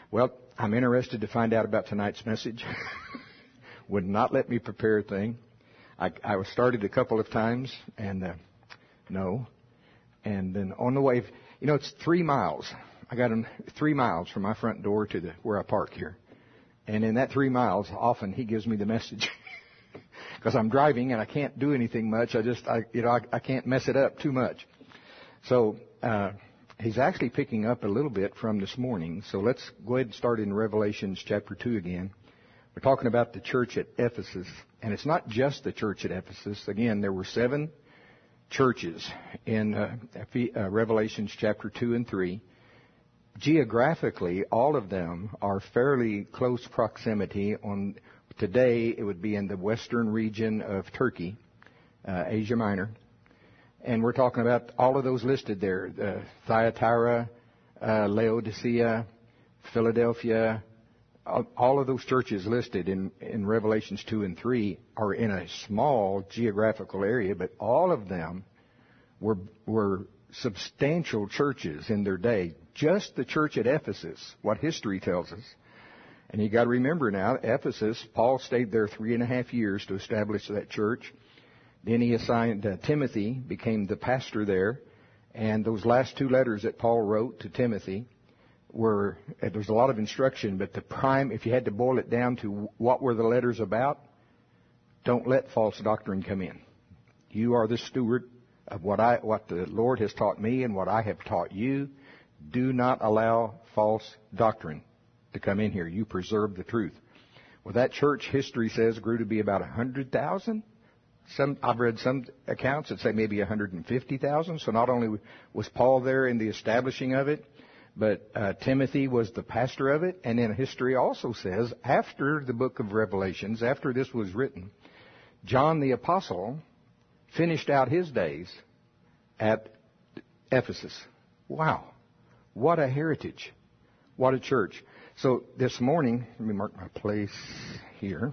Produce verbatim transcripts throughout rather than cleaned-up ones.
Well, I'm interested to find out about tonight's message. Would not let me prepare a thing. I, I was started a couple of times, and uh, no. And then on the way, you know, it's three miles. I got him three miles from my front door to the where I park here. And in that three miles, often he gives me the message. Because I'm driving and I can't do anything much. I just, I, you know, I, I can't mess it up too much. So uh, he's actually picking up a little bit from this morning. So let's go ahead and start in Revelations chapter two again. We're talking about the church at Ephesus. And it's not just the church at Ephesus. Again, there were seven churches in uh, uh, Revelations chapter two and three. Geographically, all of them are fairly close proximity. On today, it would be in the western region of Turkey, uh, Asia Minor. And we're talking about all of those listed there. Uh, Thyatira, uh, Laodicea, Philadelphia. All, all of those churches listed in, in Revelations two and three are in a small geographical area, but all of them were, were substantial churches in their day. Just the church at Ephesus, what history tells us. And you got to remember now, Ephesus, Paul stayed there three and a half years to establish that church. Then he assigned uh, Timothy, became the pastor there. And those last two letters that Paul wrote to Timothy were, uh, there was a lot of instruction, but the prime, if you had to boil it down to what were the letters about, don't let false doctrine come in. You are the steward of what I, what the Lord has taught me and what I have taught you. Do not allow false doctrine to come in here. You preserve the truth. Well, that church, history says, grew to be about one hundred thousand. Some, I've read some accounts that say maybe one hundred fifty thousand. So not only was Paul there in the establishing of it, but uh, Timothy was the pastor of it. And then history also says, after the book of Revelations, after this was written, John the Apostle finished out his days at Ephesus. Wow. What a heritage. What a church. So this morning, let me mark my place here.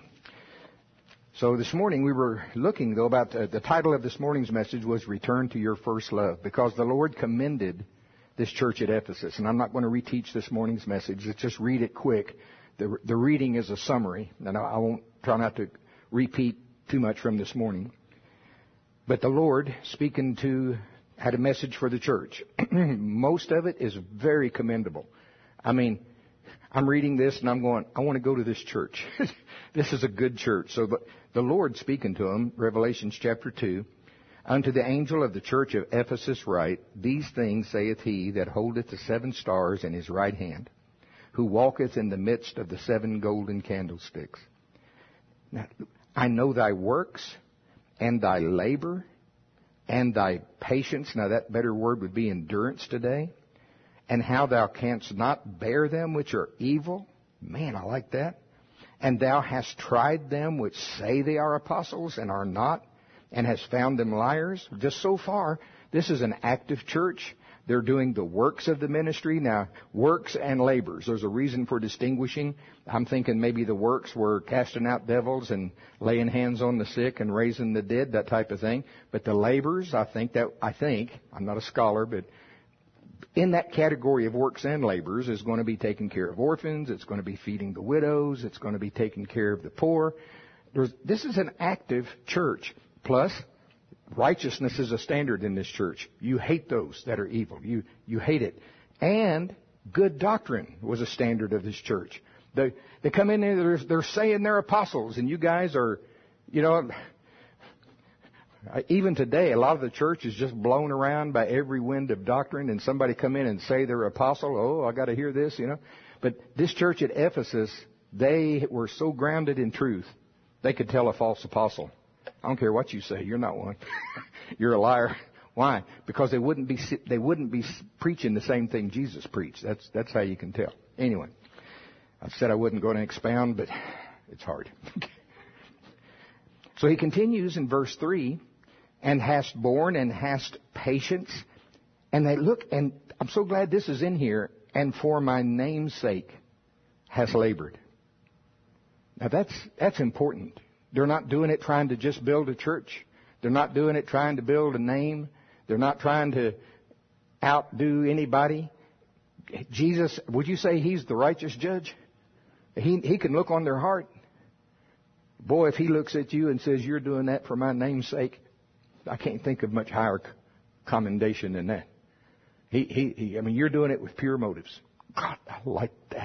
So this morning we were looking, though, about uh, the title of this morning's message was Return to Your First Love, because the Lord commended this church at Ephesus. And I'm not going to reteach this morning's message. Let's just read it quick. The, the reading is a summary, and I, I won't try not to repeat too much from this morning. But the Lord, speaking to, had a message for the church. Most of it is very commendable. I mean, I'm reading this and I'm going, I want to go to this church. This is a good church. So the, the Lord speaking to him, Revelations chapter two, unto the angel of the church of Ephesus write, these things saith he that holdeth the seven stars in his right hand, who walketh in the midst of the seven golden candlesticks. Now, I know thy works and thy labor and thy patience. Now that better word would be endurance today. And how thou canst not bear them which are evil. Man, I like that. And thou hast tried them which say they are apostles and are not, and hast found them liars. Just so far, this is an active church. They're doing the works of the ministry. Now, works and labors. There's a reason for distinguishing. I'm thinking maybe the works were casting out devils and laying hands on the sick and raising the dead, that type of thing. But the labors, I think that, I think, I'm not a scholar, but in that category of works and labors is going to be taking care of orphans. It's going to be feeding the widows. It's going to be taking care of the poor. There's, this is an active church. Plus, righteousness is a standard in this church. You hate those that are evil. You you hate it. And good doctrine was a standard of this church. They, they come in there, they're, they're saying they're apostles, and you guys are, you know, even today, a lot of the church is just blown around by every wind of doctrine, and somebody come in and say they're apostle. Oh, I got to hear this, you know. But this church at Ephesus, they were so grounded in truth, they could tell a false apostle. I don't care what you say. You're not one. You're a liar. Why? Because they wouldn't be they wouldn't be preaching the same thing Jesus preached. That's that's how you can tell. Anyway, I said I wasn't going to expound, but it's hard. So he continues in verse three, and hast borne and hast patience, and they look, and I'm so glad this is in here, and for my name's sake hast labored. Now that's that's important. They're not doing it trying to just build a church. They're not doing it trying to build a name. They're not trying to outdo anybody. Jesus, would you say He's the righteous judge? He, he can look on their heart. Boy, if He looks at you and says, you're doing that for my name's sake, I can't think of much higher commendation than that. He, he, he, I mean, you're doing it with pure motives. God, I like that.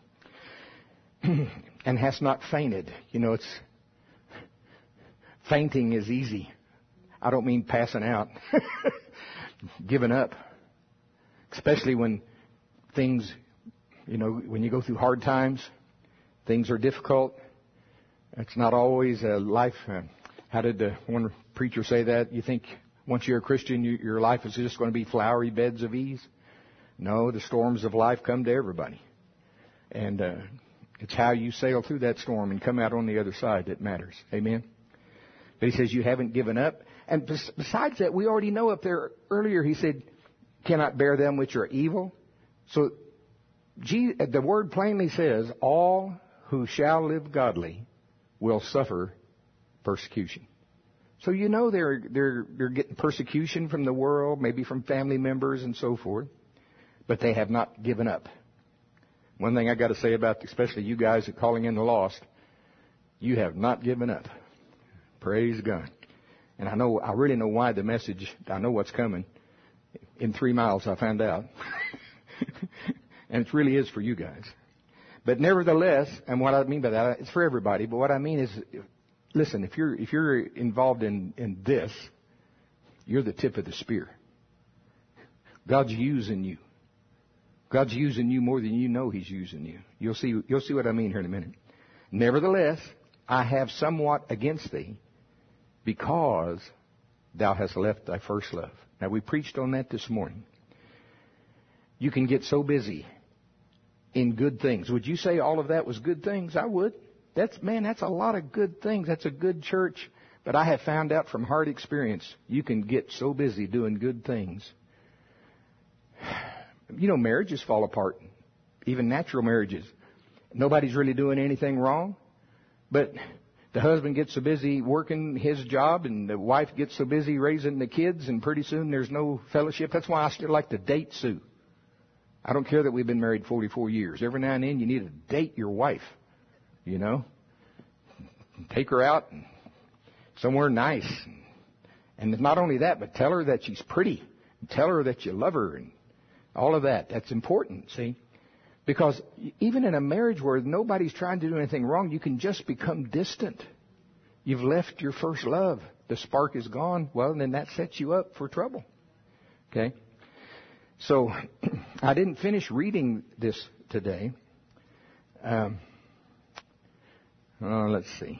And has not fainted. You know, it's, fainting is easy. I don't mean passing out. Giving up. Especially when things, you know, when you go through hard times, things are difficult. It's not always a life. Uh, how did the one preacher say that? You think once you're a Christian, you, your life is just going to be flowery beds of ease? No, the storms of life come to everybody. And uh, it's how you sail through that storm and come out on the other side that matters. Amen? But he says you haven't given up. And besides that, we already know up there earlier, he said, cannot bear them which are evil. So the word plainly says, all who shall live godly will suffer persecution. So you know they're they're they're getting persecution from the world, maybe from family members and so forth, but they have not given up. One thing I got to say about, especially you guys at Calling in the Lost, you have not given up. Praise God. And I know, I really know why the message, I know what's coming. In three miles, I found out. And it really is for you guys. But nevertheless, and what I mean by that, it's for everybody, but what I mean is, listen, if you're, if you're involved in, in this, you're the tip of the spear. God's using you. God's using you more than you know He's using you. You'll see, you'll see what I mean here in a minute. Nevertheless, I have somewhat against thee, because thou hast left thy first love. Now, we preached on that this morning. You can get so busy in good things. Would you say all of that was good things? I would. That's, man, that's a lot of good things. That's a good church. But I have found out from hard experience, you can get so busy doing good things. You know, marriages fall apart. Even natural marriages. Nobody's really doing anything wrong. But the husband gets so busy working his job, and the wife gets so busy raising the kids, and pretty soon there's no fellowship. That's why I still like to date Sue. I don't care that we've been married forty-four years. Every now and then you need to date your wife, you know. Take her out somewhere nice. And not only that, but tell her that she's pretty. Tell her that you love her and all of that. That's important, see. Because even in a marriage where nobody's trying to do anything wrong, you can just become distant. You've left your first love. The spark is gone. Well, then that sets you up for trouble. Okay? So, I didn't finish reading this today. Um, oh, let's see.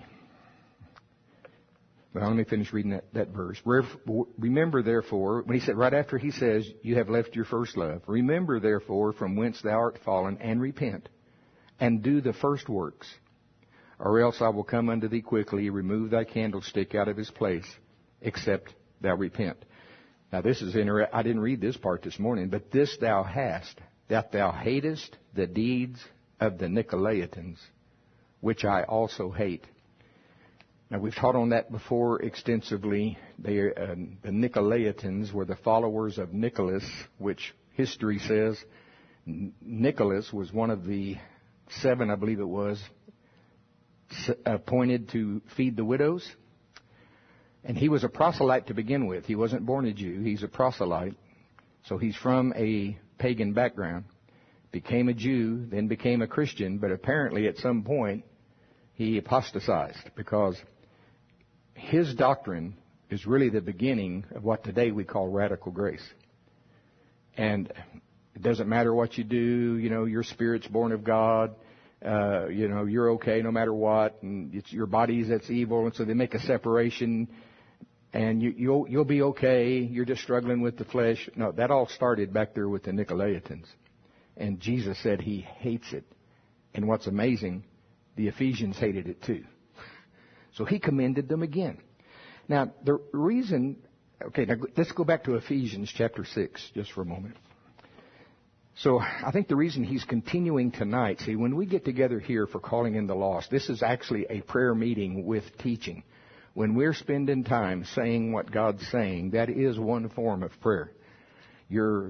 Well, let me finish reading that, that verse. Remember, therefore, when he said, right after he says, you have left your first love. Remember, therefore, from whence thou art fallen, and repent, and do the first works. Or else I will come unto thee quickly, remove thy candlestick out of his place, except thou repent. Now, this is interesting. I didn't read this part this morning, but this thou hast, that thou hatest the deeds of the Nicolaitans, which I also hate. Now, we've taught on that before extensively. They, uh, the Nicolaitans were the followers of Nicholas, which history says Nicholas was one of the seven, I believe it was, appointed to feed the widows. And he was a proselyte to begin with. He wasn't born a Jew. He's a proselyte. So he's from a pagan background. Became a Jew, then became a Christian, but apparently at some point he apostatized because his doctrine is really the beginning of what today we call radical grace. And it doesn't matter what you do, you know, your spirit's born of God, uh, you know, you're okay no matter what, and it's your body's that's evil, and so they make a separation, and you, you'll, you'll be okay, you're just struggling with the flesh. No, that all started back there with the Nicolaitans. And Jesus said he hates it. And what's amazing, the Ephesians hated it too. So he commended them again. Now, the reason, okay, now let's go back to Ephesians chapter six just for a moment. So I think the reason he's continuing tonight, see, when we get together here for Calling in the Lost, this is actually a prayer meeting with teaching. When we're spending time saying what God's saying, that is one form of prayer. You're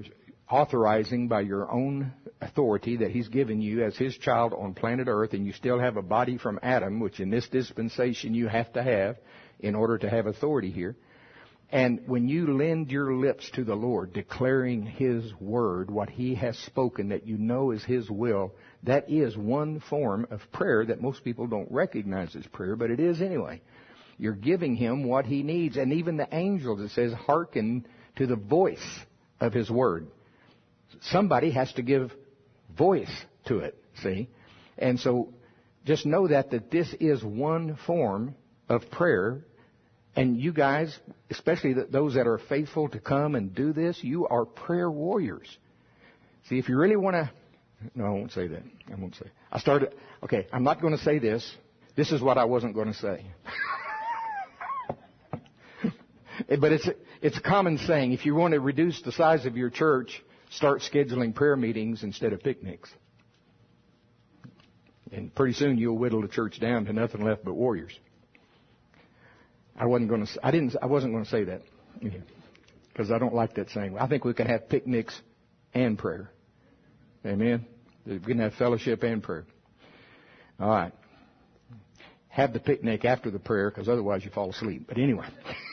authorizing by your own authority that He's given you as His child on planet Earth, and you still have a body from Adam, which in this dispensation you have to have in order to have authority here. And when you lend your lips to the Lord, declaring His word, what He has spoken that you know is His will, that is one form of prayer that most people don't recognize as prayer, but it is anyway. You're giving Him what He needs. And even the angels, it says, hearken to the voice of His word. Somebody has to give voice to it, see? And so just know that, that this is one form of prayer. And you guys, especially those that are faithful to come and do this, you are prayer warriors. See, if you really want to... No, I won't say that. I won't say. I started... Okay, I'm not going to say this. This is what I wasn't going to say. But it's, it's a common saying. If you want to reduce the size of your church, start scheduling prayer meetings instead of picnics. And pretty soon you'll whittle the church down to nothing left but warriors. I wasn't going to. I didn't. I wasn't going to say that because I don't like that saying. I think we can have picnics and prayer. Amen. We can have fellowship and prayer. All right. Have the picnic after the prayer, because otherwise you fall asleep. But anyway,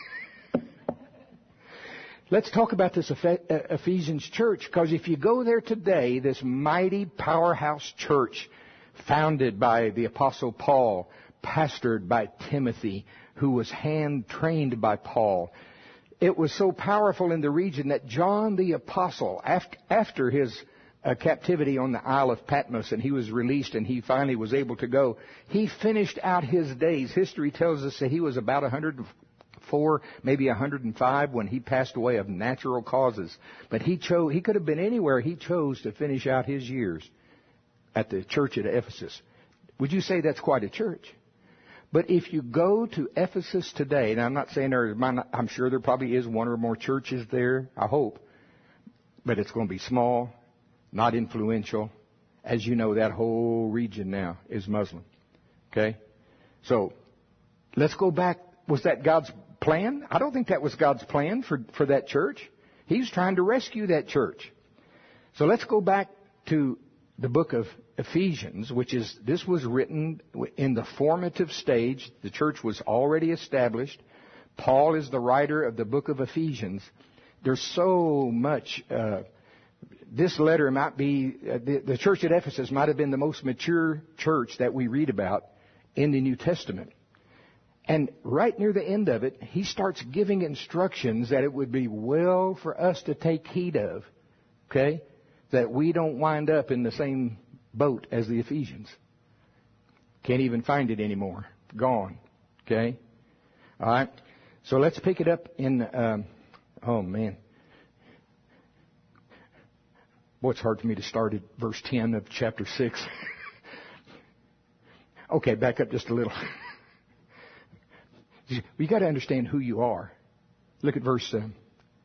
let's talk about this Ephesians church, because if you go there today, this mighty powerhouse church, founded by the Apostle Paul, pastored by Timothy, who was hand-trained by Paul. It was so powerful in the region that John the Apostle, after, after his uh, captivity on the Isle of Patmos, and he was released and he finally was able to go, he finished out his days. History tells us that he was about one hundred four, maybe one hundred five when he passed away of natural causes. But he chose, he could have been anywhere. He chose to finish out his years at the church at Ephesus. Would you say that's quite a church? But if you go to Ephesus today, and I'm not saying there, I'm sure there probably is one or more churches there, I hope, but it's going to be small, not influential. As you know, that whole region now is Muslim. Okay? So, let's go back. Was that God's plan? I don't think that was God's plan for, for that church. He's trying to rescue that church. So let's go back to the book of Ephesians, which is, this was written in the formative stage. The church was already established. Paul is the writer of the book of Ephesians. There's so much, uh, this letter might be, uh, the, the church at Ephesus might have been the most mature church that we read about in the New Testament. And right near the end of it, he starts giving instructions that it would be well for us to take heed of, okay? That we don't wind up in the same boat as the Ephesians. Can't even find it anymore. Gone. Okay? All right. So let's pick it up in, um, oh man. Boy, it's hard for me to start at verse ten of chapter six. Okay, back up just a little. You got to understand who you are. Look at verse, um,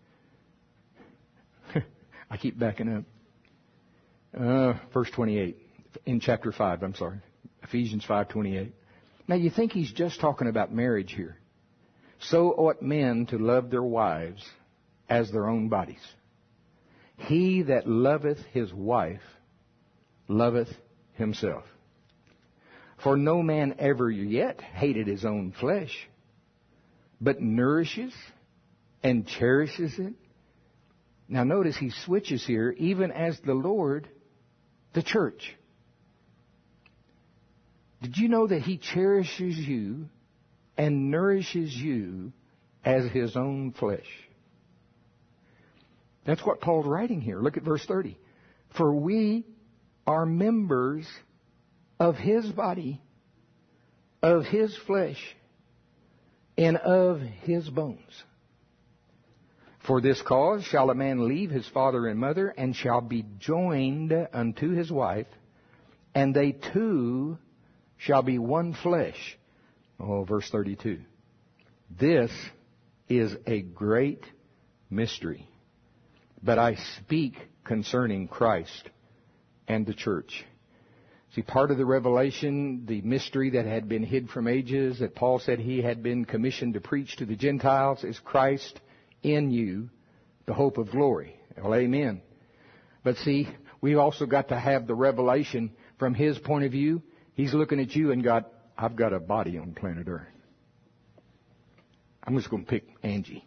I keep backing up. Uh, verse twenty-eight in chapter five, I'm sorry. Ephesians five twenty-eight. Now you think he's just talking about marriage here. So ought men to love their wives as their own bodies. He that loveth his wife loveth himself. For no man ever yet hated his own flesh, but nourishes and cherishes it. Now notice he switches here, even as the Lord the church. Did you know that he cherishes you and nourishes you as his own flesh? That's what Paul's writing here. Look at verse thirty. For we are members of his body, of his flesh, and of his bones. For this cause shall a man leave his father and mother, and shall be joined unto his wife, and they two shall be one flesh. Oh, verse thirty-two. This is a great mystery, but I speak concerning Christ and the church. See, part of the revelation, the mystery that had been hid from ages, that Paul said he had been commissioned to preach to the Gentiles, is Christ in you, the hope of glory. Well, amen. But see, we've also got to have the revelation from His point of view. He's looking at you and got, I've got a body on planet Earth. I'm just going to pick Angie.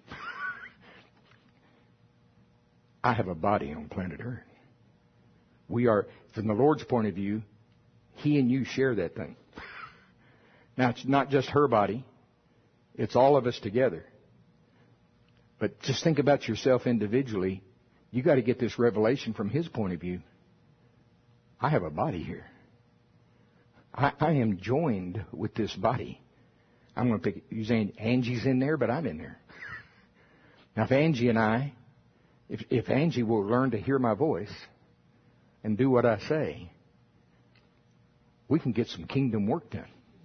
I have a body on planet Earth. We are, from the Lord's point of view, He and you share that thing. Now, it's not just her body. It's all of us together. But just think about yourself individually. You got to get this revelation from His point of view. I have a body here. I, I am joined with this body. I'm going to pick, you're saying Angie's in there, but I'm in there. Now, if Angie and I, if, if Angie will learn to hear my voice and do what I say, we can get some kingdom work done.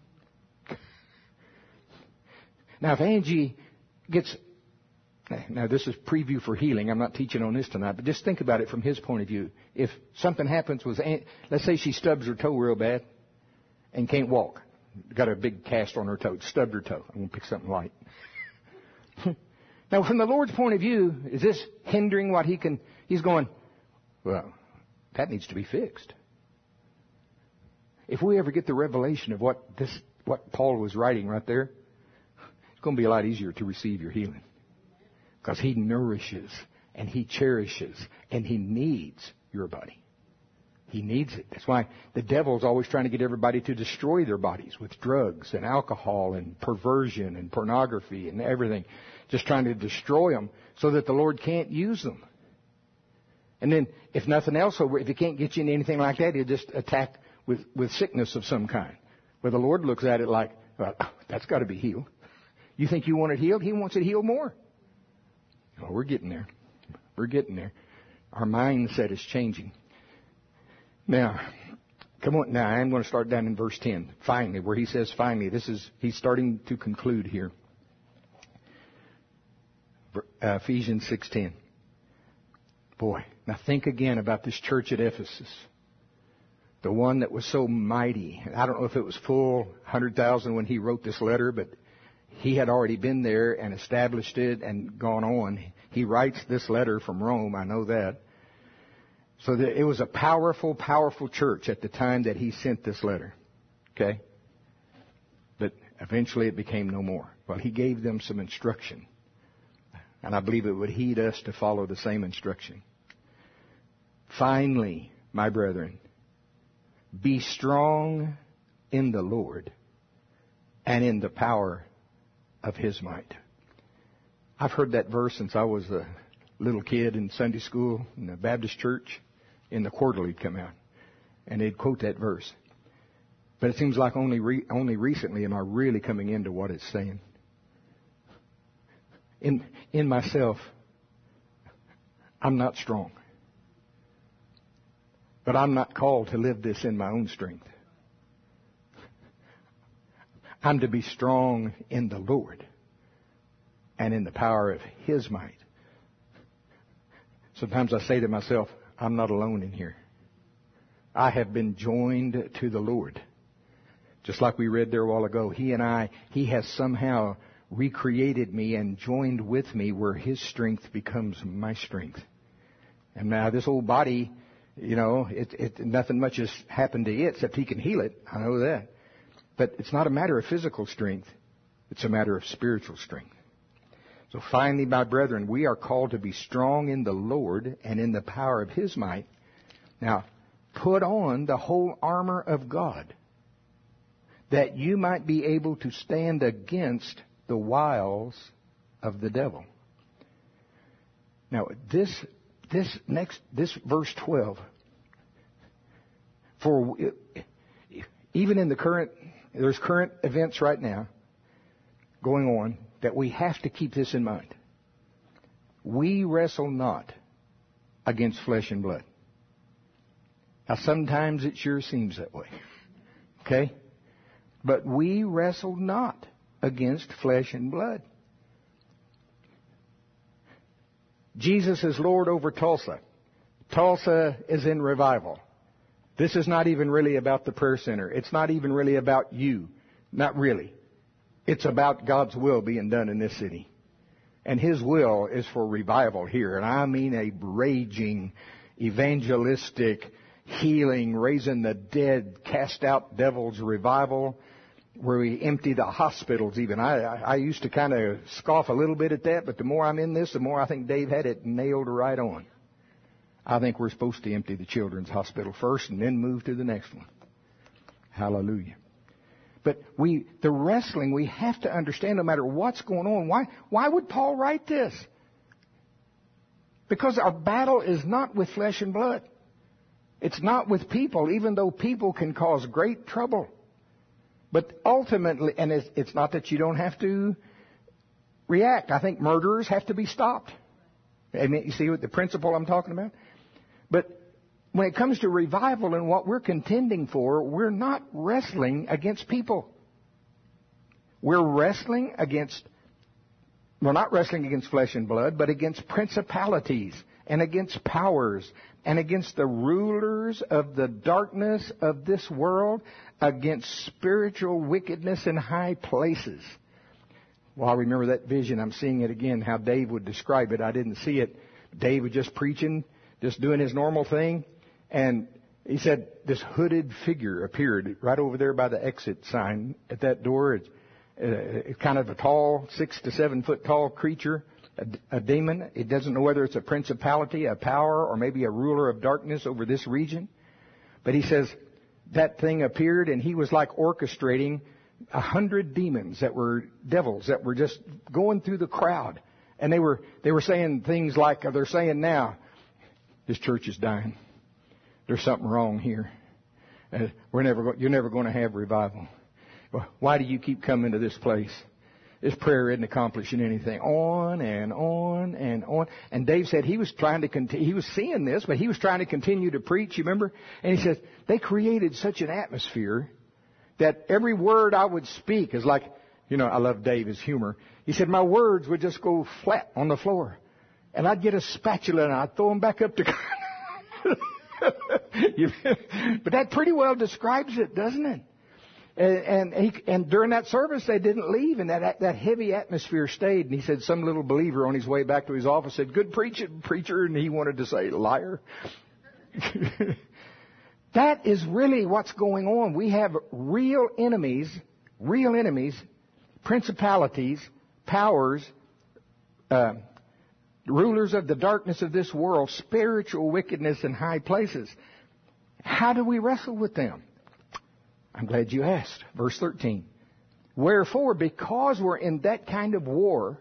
Now, if Angie gets, now this is preview for healing. I'm not teaching on this tonight, but just think about it from his point of view. If something happens with, let's say she stubs her toe real bad and can't walk. Got a big cast on her toe, stubbed her toe. I'm going to pick something light. Now, from the Lord's point of view, is this hindering what He can, He's going, well, that needs to be fixed. If we ever get the revelation of what this, what Paul was writing right there, it's going to be a lot easier to receive your healing. Because He nourishes and He cherishes and He needs your body. He needs it. That's why the devil's always trying to get everybody to destroy their bodies with drugs and alcohol and perversion and pornography and everything. Just trying to destroy them so that the Lord can't use them. And then, if nothing else, if He can't get you into anything like that, He'll just attack with, with sickness of some kind. Where the Lord looks at it like, well, that's got to be healed. You think you want it healed? He wants it healed more. Oh, we're getting there. We're getting there. Our mindset is changing. Now, come on. Now, I'm going to start down in verse ten. Finally, where he says finally. This is, he's starting to conclude here. Uh, Ephesians six ten. Boy, now think again about this church at Ephesus. The one that was so mighty. I don't know if it was full one hundred thousand when he wrote this letter, but he had already been there and established it and gone on. He writes this letter from Rome, I know that. So that it was a powerful, powerful church at the time that he sent this letter. Okay? But eventually it became no more. Well, he gave them some instruction. And I believe it would heed us to follow the same instruction. Finally, my brethren, be strong in the Lord and in the power of His might. I've heard that verse since I was a little kid in Sunday school in the Baptist church. In the quarterly it'd come out. And they'd quote that verse. But it seems like only re- only recently am I really coming into what it's saying. In in myself, I'm not strong. But I'm not called to live this in my own strength. I'm to be strong in the Lord and in the power of His might. Sometimes I say to myself, I'm not alone in here. I have been joined to the Lord. Just like we read there a while ago, He and I, He has somehow recreated me and joined with me where His strength becomes my strength. And now this old body, you know, it, it, nothing much has happened to it except He can heal it. I know that. But it's not a matter of physical strength. It's a matter of spiritual strength. So finally, my brethren, we are called to be strong in the Lord and in the power of His might. Now, put on the whole armor of God, that you might be able to stand against the wiles of the devil. Now, this this next this verse twelve. For even in the current, there's current events right now going on that we have to keep this in mind. We wrestle not against flesh and blood. Now, sometimes it sure seems that way. Okay? But we wrestle not against flesh and blood. Jesus is Lord over Tulsa. Tulsa is in revival. This is not even really about the prayer center. It's not even really about you. Not really. It's about God's will being done in this city. And His will is for revival here. And I mean a raging, evangelistic, healing, raising the dead, cast out devils revival, where we empty the hospitals even. I, I, I used to kind of scoff a little bit at that, but the more I'm in this, the more I think Dave had it nailed right on. I think we're supposed to empty the children's hospital first and then move to the next one. Hallelujah. But we, the wrestling, we have to understand no matter what's going on. Why, why would Paul write this? Because our battle is not with flesh and blood. It's not with people, even though people can cause great trouble. But ultimately, and it's, it's not that you don't have to react. I think murderers have to be stopped. I mean, you see what the principle I'm talking about? But when it comes to revival and what we're contending for, we're not wrestling against people. We're wrestling against, we're not wrestling against flesh and blood, but against principalities and against powers and against the rulers of the darkness of this world, against spiritual wickedness in high places. Well, I remember that vision. I'm seeing it again, how Dave would describe it. I didn't see it. Dave was just preaching, just doing his normal thing. And he said this hooded figure appeared right over there by the exit sign at that door. It's uh, kind of a tall, six to seven foot tall creature, a, a demon. It doesn't know whether it's a principality, a power, or maybe a ruler of darkness over this region. But he says that thing appeared, and he was like orchestrating a hundred demons that were devils that were just going through the crowd. And they were they were saying things like they're saying now, this church is dying. There's something wrong here. Uh, we're never go- you're never going to have revival. Why do you keep coming to this place? This prayer isn't accomplishing anything. On and on and on. And Dave said he was trying to continue. He was seeing this, but he was trying to continue to preach. You remember? And he says they created such an atmosphere that every word I would speak is like, you know, I love Dave's humor. He said my words would just go flat on the floor, and I'd get a spatula and I'd throw them back up to God. But that pretty well describes it, doesn't it? And, and, he, and during that service, they didn't leave, and that that heavy atmosphere stayed. And he said some little believer on his way back to his office said, "Good preaching, preacher," and he wanted to say, "Liar." That is really what's going on. We have real enemies, real enemies, principalities, powers, uh, rulers of the darkness of this world, spiritual wickedness in high places. How do we wrestle with them? I'm glad you asked. Verse thirteen. Wherefore, because we're in that kind of war,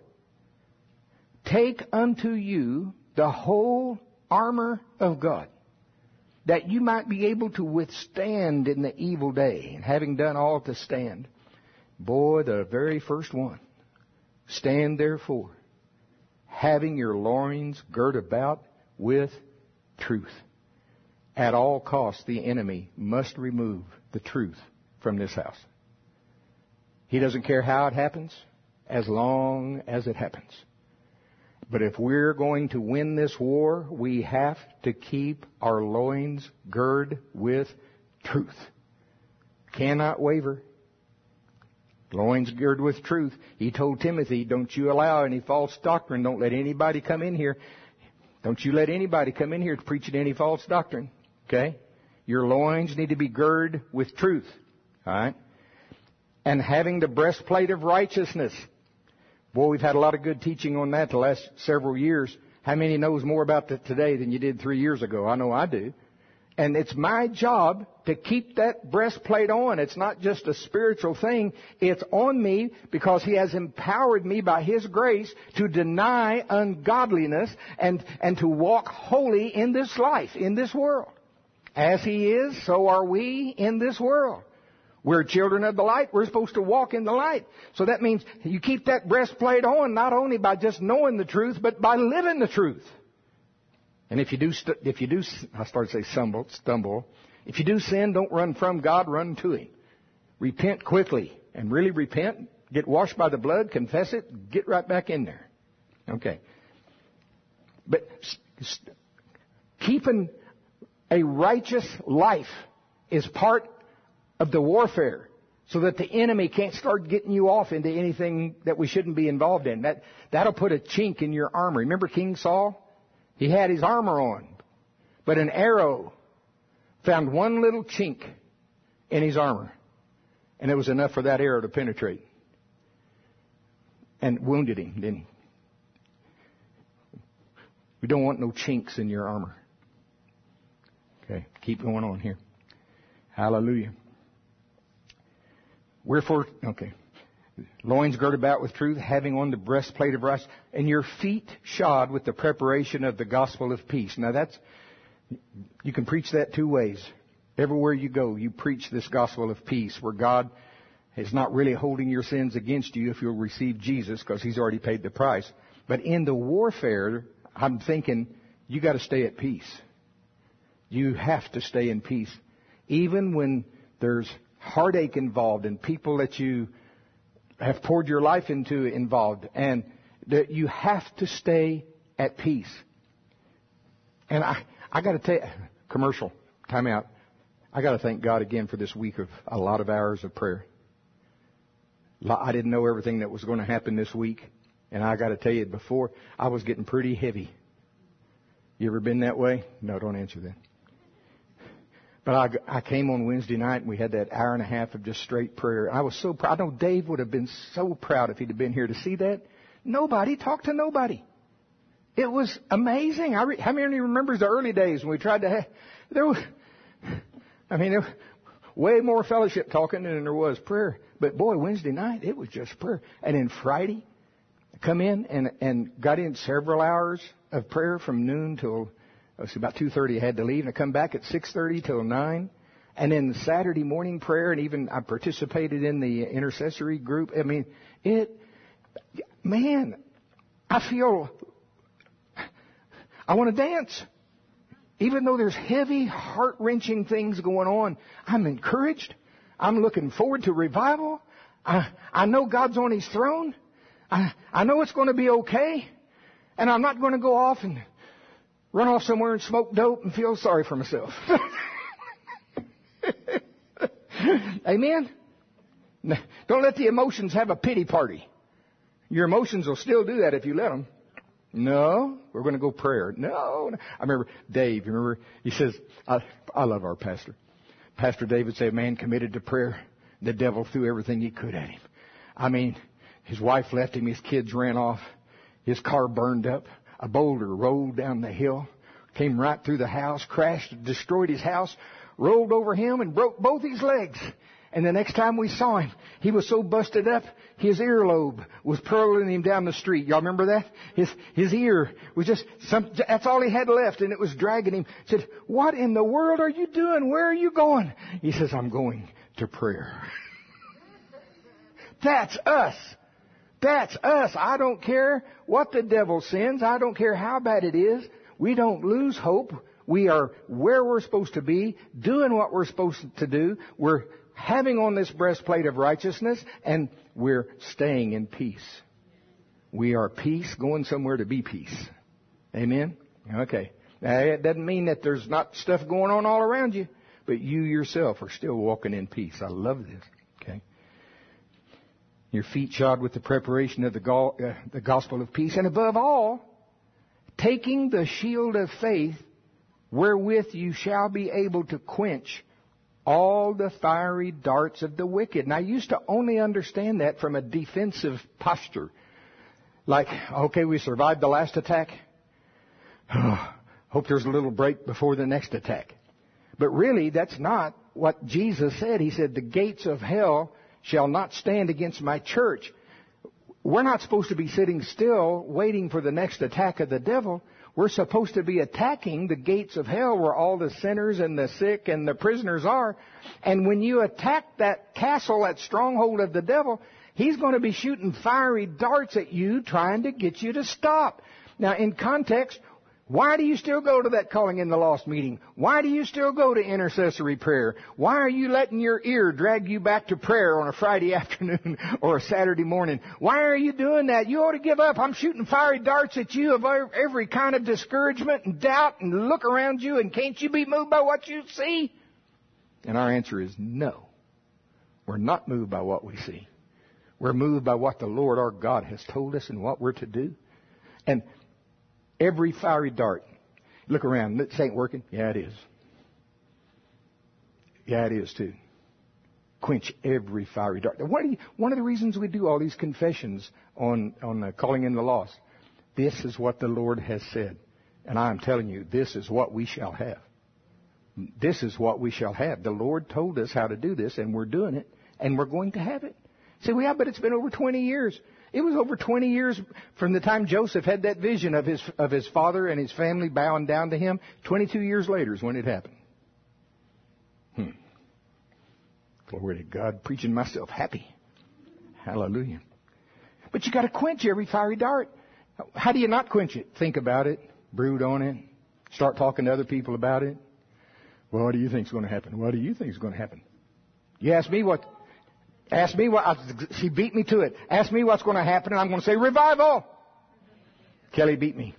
take unto you the whole armor of God, that you might be able to withstand in the evil day, and having done all to stand. Boy, the very first one. Stand therefore, having your loins girt about with truth. At all costs, the enemy must remove the truth from this house. He doesn't care how it happens, as long as it happens. But if we're going to win this war, we have to keep our loins girded with truth. Cannot waver. Loins girded with truth. He told Timothy, don't you allow any false doctrine. Don't let anybody come in here. Don't you let anybody come in here preaching any false doctrine. Okay? Your loins need to be girded with truth. All right? And having the breastplate of righteousness. Boy, we've had a lot of good teaching on that the last several years. How many knows more about that today than you did three years ago? I know I do. And it's my job to keep that breastplate on. It's not just a spiritual thing. It's on me because He has empowered me by His grace to deny ungodliness and, and to walk holy in this life, in this world. As He is, so are we in this world. We're children of the light. We're supposed to walk in the light. So that means you keep that breastplate on not only by just knowing the truth, but by living the truth. And if you do, st- if you do, I started to say stumble, stumble. If you do sin, don't run from God, run to Him. Repent quickly and really repent. Get washed by the blood, confess it, get right back in there. Okay. But st- st- keeping a righteous life is part of the warfare, so that the enemy can't start getting you off into anything that we shouldn't be involved in. That that'll put a chink in your armor. Remember King Saul? He had his armor on, But an arrow found one little chink in his armor, and it was enough for that arrow to penetrate. And wounded him, didn't he? We don't want no chinks in your armor. Okay, keep going on here. Hallelujah. Wherefore, okay. Loins girded about with truth, having on the breastplate of righteousness, and your feet shod with the preparation of the gospel of peace. Now that's, you can preach that two ways. Everywhere you go, you preach this gospel of peace, where God is not really holding your sins against you if you'll receive Jesus, because He's already paid the price. But in the warfare, I'm thinking, you got to stay at peace. You have to stay in peace. Even when there's heartache involved and people that you have poured your life into involved, and that you have to stay at peace. And I, I got to tell you, commercial, time out. I got to thank God again for this week of a lot of hours of prayer. I didn't know everything that was going to happen this week. And I got to tell you, before, I was getting pretty heavy. You ever been that way? No, don't answer that. But I, I came on Wednesday night, and we had that hour and a half of just straight prayer. I was so proud. I know Dave would have been so proud if he'd have been here to see that. Nobody talked to nobody. It was amazing. I re, how many remembers the early days when we tried to have, there was, I mean, there was way more fellowship talking than there was prayer. But boy, Wednesday night, it was just prayer. And then Friday, I come in and, and got in several hours of prayer from noon till, it was about two thirty. I had to leave, and I come back at six thirty till nine. And then Saturday morning prayer, and even I participated in the intercessory group. I mean, it, man, I feel, I want to dance. Even though there's heavy, heart-wrenching things going on, I'm encouraged. I'm looking forward to revival. I, I know God's on His throne. I, I know it's going to be okay. And I'm not going to go off and run off somewhere and smoke dope and feel sorry for myself. Amen? Don't let the emotions have a pity party. Your emotions will still do that if you let them. No, we're going to go prayer. No. I remember Dave, you remember, he says, I, I love our pastor. Pastor David said, man committed to prayer. The devil threw everything he could at him. I mean, his wife left him. His kids ran off. His car burned up. A boulder rolled down the hill, came right through the house, crashed, destroyed his house, rolled over him and broke both his legs. And the next time we saw him, he was so busted up, his earlobe was pulling him down the street. Y'all remember that? His his ear was just, some, that's all he had left, and it was dragging him. He said, what in the world are you doing? Where are you going? He says, I'm going to prayer. That's us. That's us. I don't care what the devil sends. I don't care how bad it is. We don't lose hope. We are where we're supposed to be, doing what we're supposed to do. We're having on this breastplate of righteousness, and we're staying in peace. We are peace, going somewhere to be peace. Amen? Okay. Now, it doesn't mean that there's not stuff going on all around you, but you yourself are still walking in peace. I love this. Okay. Your feet shod with the preparation of the, go- uh, the gospel of peace, and above all, taking the shield of faith, wherewith you shall be able to quench all the fiery darts of the wicked. And I used to only understand that from a defensive posture. Like, okay, we survived the last attack. Hope there's a little break before the next attack. But really, that's not what Jesus said. He said, the gates of hell shall not stand against my church. We're not supposed to be sitting still waiting for the next attack of the devil. We're supposed to be attacking the gates of hell where all the sinners and the sick and the prisoners are. And when you attack that castle, that stronghold of the devil, he's going to be shooting fiery darts at you, trying to get you to stop. Now, in context, why do you still go to that Calling in the Lost meeting? Why do you still go to intercessory prayer? Why are you letting your ear drag you back to prayer on a Friday afternoon or a Saturday morning? Why are you doing that? You ought to give up. I'm shooting fiery darts at you of every kind of discouragement and doubt, and look around you, and can't you be moved by what you see? And our answer is no. We're not moved by what we see. We're moved by what the Lord our God has told us and what we're to do. And every fiery dart, Look around. This ain't working. Yeah, it is. Yeah, it is too. Quench every fiery dart. What do you, one of the reasons we do all these confessions on, on uh, calling in the lost, this is what the Lord has said. And I'm telling you, this is what we shall have. This is what we shall have. The Lord told us how to do this, and we're doing it, and we're going to have it. Say, well, yeah, but it's been over twenty years. It was over twenty years from the time Joseph had that vision of his of his father and his family bowing down to him. twenty-two years later is when it happened. Hmm. Glory to God. Preaching myself happy. Hallelujah. But you got to quench every fiery dart. How do you not quench it? Think about it. Brood on it. Start talking to other people about it. Well, what do you think is going to happen? What do you think is going to happen? You ask me what... Ask me what... I, she beat me to it. Ask me what's going to happen, and I'm going to say, revival! Kelly beat me.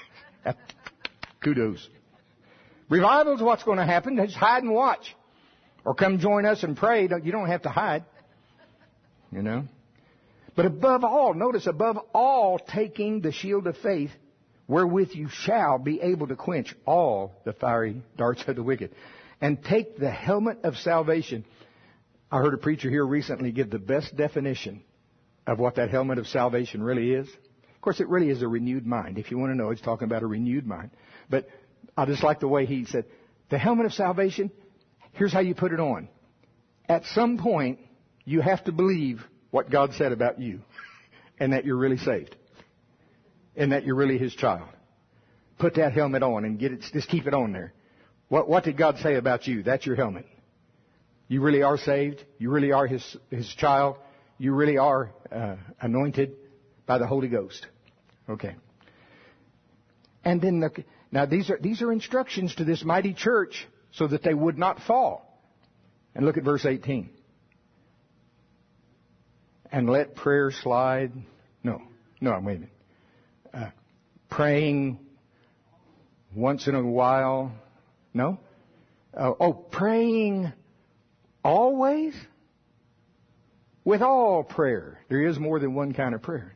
Kudos. Revival's what's going to happen. Just hide and watch. Or come join us and pray. You don't have to hide. You know? But above all, notice, above all, taking the shield of faith, wherewith you shall be able to quench all the fiery darts of the wicked. And take the helmet of salvation. I heard a preacher here recently give the best definition of what that helmet of salvation really is. Of course, it really is a renewed mind. If you want to know, he's talking about a renewed mind. But I just like the way he said, the helmet of salvation, here's how you put it on. At some point, you have to believe what God said about you and that you're really saved and that you're really His child. Put that helmet on and get it, just keep it on there. What, what did God say about you? That's your helmet. You really are saved. You really are His, His child. You really are uh, anointed by the Holy Ghost. Okay. And then, the, now these are, these are instructions to this mighty church so that they would not fall. And look at verse eighteen. And let prayer slide. No, no, wait a minute. Uh, praying once in a while. No? Uh, oh, praying always with all prayer. There is more than one kind of prayer.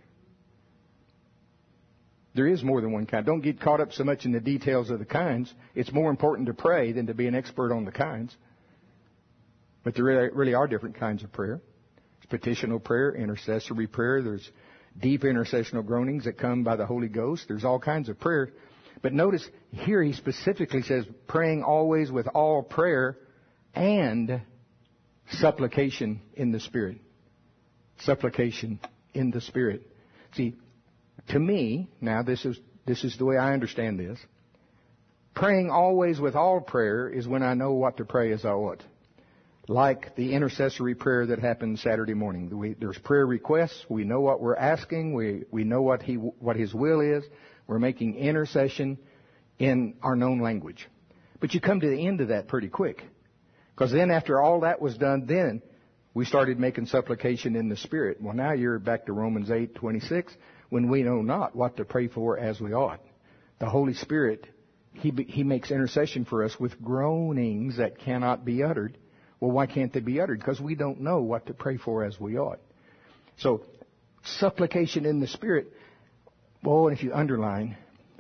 There is more than one kind. Don't get caught up so much in the details of the kinds. It's more important to pray than to be an expert on the kinds. But there really, really are different kinds of prayer. There's petitional prayer, intercessory prayer. There's deep intercessional groanings that come by the Holy Ghost. There's all kinds of prayer. But notice here he specifically says, praying always with all prayer and supplication in the Spirit. Supplication in the Spirit. See, to me, now this is this is the way I understand this. Praying always with all prayer is when I know what to pray as I ought. Like the intercessory prayer that happened Saturday morning. We, there's prayer requests. We know what we're asking. We we know what he what His will is. We're making intercession in our known language. But you come to the end of that pretty quick. Because then after all that was done, then we started making supplication in the Spirit. Well, now you're back to Romans eight twenty-six, when we know not what to pray for as we ought. The Holy Spirit, He He makes intercession for us with groanings that cannot be uttered. Well, why can't they be uttered? Because we don't know what to pray for as we ought. So, supplication in the Spirit. Well, if you underline,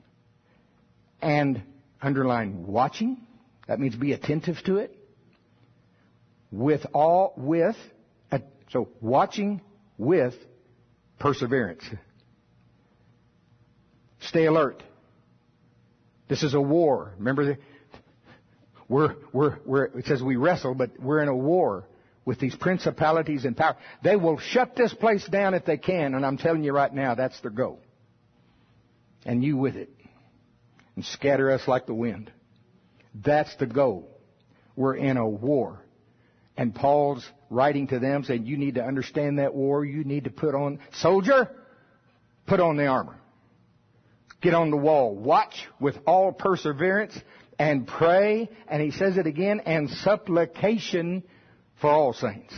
and underline watching, that means be attentive to it. With all, with, uh, so watching with perseverance. Stay alert. This is a war. Remember, the, we're, we're, we're, it says we wrestle, but we're in a war with these principalities and power. They will shut this place down if they can, and I'm telling you right now, that's their goal. And you with it. And scatter us like the wind. That's the goal. We're in a war. And Paul's writing to them saying, you need to understand that war. You need to put on, soldier, put on the armor. Get on the wall. Watch with all perseverance and pray. And he says it again, and supplication for all saints.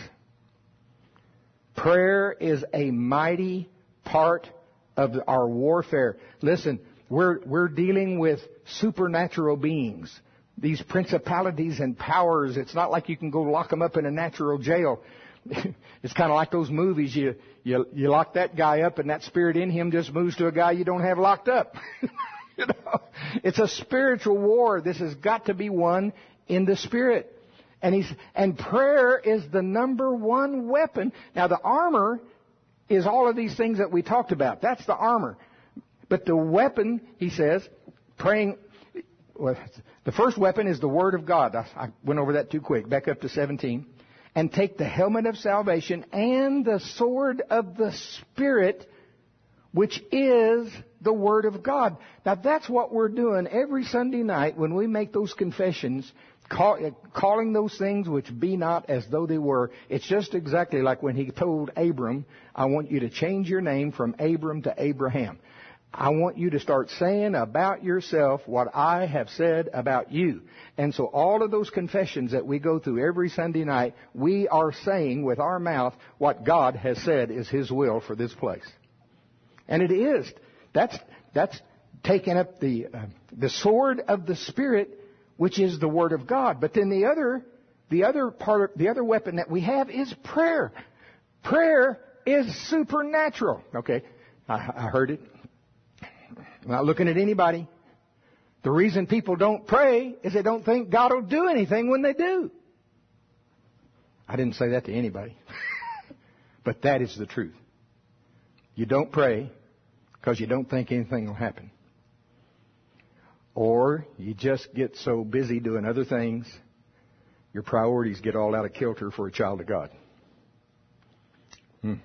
Prayer is a mighty part of our warfare. Listen, we're, we're dealing with supernatural beings. These principalities and powers, it's not like you can go lock them up in a natural jail. It's kind of like those movies. You, you, you lock that guy up and that spirit in him just moves to a guy you don't have locked up. You know, it's a spiritual war. This has got to be won in the Spirit. And he's, and prayer is the number one weapon. Now the armor is all of these things that we talked about. That's the armor. But the weapon, he says, praying, well, the first weapon is the Word of God. I, I went over that too quick. Back up to seventeen. And take the helmet of salvation and the sword of the Spirit, which is the Word of God. Now that's what we're doing every Sunday night when we make those confessions, call, calling those things which be not as though they were. It's just exactly like when he told Abram, I want you to change your name from Abram to Abraham. I want you to start saying about yourself what I have said about you. And so all of those confessions that we go through every Sunday night, we are saying with our mouth what God has said is His will for this place. And it is. That's, that's taking up the, uh, the sword of the Spirit, which is the Word of God. But then the other, the other part, the other weapon that we have is prayer. Prayer is supernatural. Okay. I, I heard it. I'm not looking at anybody. The reason people don't pray is they don't think God will do anything when they do. I didn't say that to anybody. But that is the truth. You don't pray because you don't think anything will happen. Or you just get so busy doing other things, your priorities get all out of kilter for a child of God. Hmm.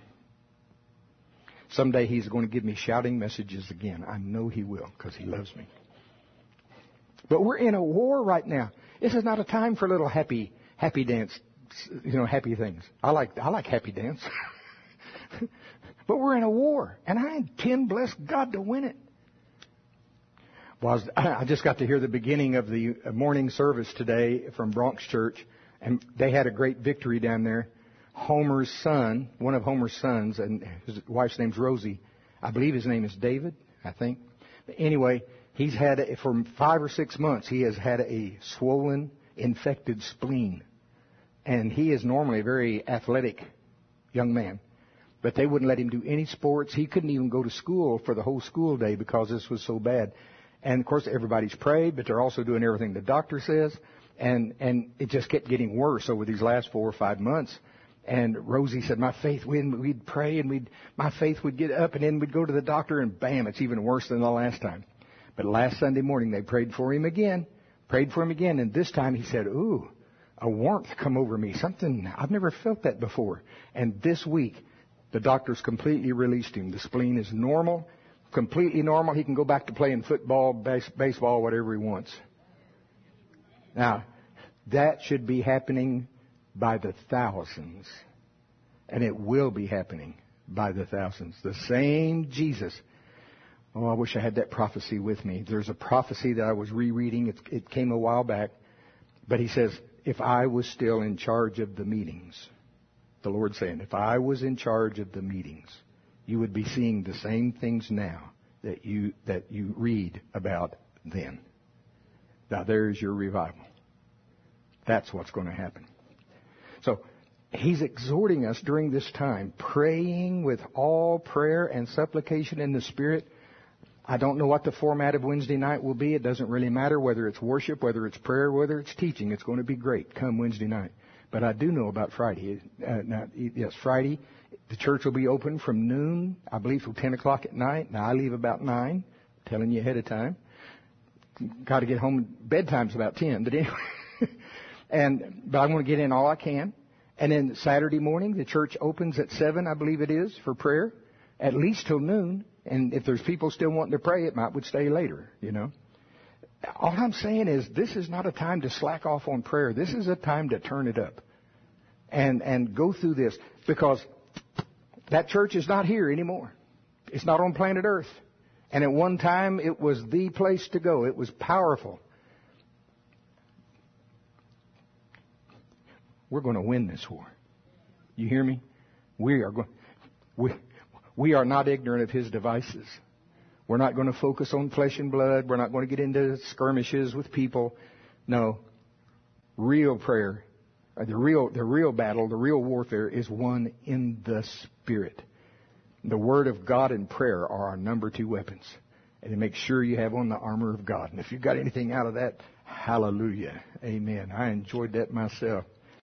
Someday He's going to give me shouting messages again. I know He will because He loves me. But we're in a war right now. This is not a time for little happy, happy dance, you know, happy things. I like, I like happy dance. But we're in a war, and I intend, bless God, to win it. Well, I, was, I just got to hear the beginning of the morning service today from Bronx Church, and they had a great victory down there. Homer's son, one of Homer's sons, and his wife's name's Rosie. I believe his name is David, I think. But anyway, he's had, a, for five or six months, he has had a swollen, infected spleen. And he is normally a very athletic young man. But they wouldn't let him do any sports. He couldn't even go to school for the whole school day because this was so bad. And, of course, everybody's prayed, but they're also doing everything the doctor says. And, and it just kept getting worse over these last four or five months. And Rosie said, my faith, we'd, we'd pray and we'd, my faith would get up and then we'd go to the doctor and bam, it's even worse than the last time. But last Sunday morning they prayed for him again, prayed for him again. And this time he said, ooh, a warmth come over me. Something, I've never felt that before. And this week the doctors completely released him. The spleen is normal, completely normal. He can go back to playing football, base, baseball, whatever he wants. Now, that should be happening by the thousands. And it will be happening by the thousands. The same Jesus. Oh, I wish I had that prophecy with me. There's a prophecy that I was rereading. It, it came a while back. But he says, if I was still in charge of the meetings, the Lord's saying, if I was in charge of the meetings, you would be seeing the same things now that you, that you read about then. Now there's your revival. That's what's going to happen. So He's exhorting us during this time, praying with all prayer and supplication in the Spirit. I don't know what the format of Wednesday night will be. It doesn't really matter whether it's worship, whether it's prayer, whether it's teaching. It's going to be great come Wednesday night. But I do know about Friday. Uh, now, yes, Friday, the church will be open from noon, I believe, till ten o'clock at night. Now, I leave about nine, telling you ahead of time. Got to get home. Bedtime's about ten. But anyway, and but I want to get in all I can. And then Saturday morning, the church opens at seven, I believe it is, for prayer, at least till noon. And if there's people still wanting to pray, it might would stay later, you know. All I'm saying is this is not a time to slack off on prayer. This is a time to turn it up and, and go through this, because that church is not here anymore. It's not on planet Earth. And at one time, it was the place to go. It was powerful. We're going to win this war. You hear me? We are going. We we are not ignorant of His devices. We're not going to focus on flesh and blood. We're not going to get into skirmishes with people. No, real prayer, the real the real battle, the real warfare is won in the Spirit. The Word of God and prayer are our number two weapons. and to make sure you have on the armor of God. And if you've got anything out of that, hallelujah. Amen. I enjoyed that myself.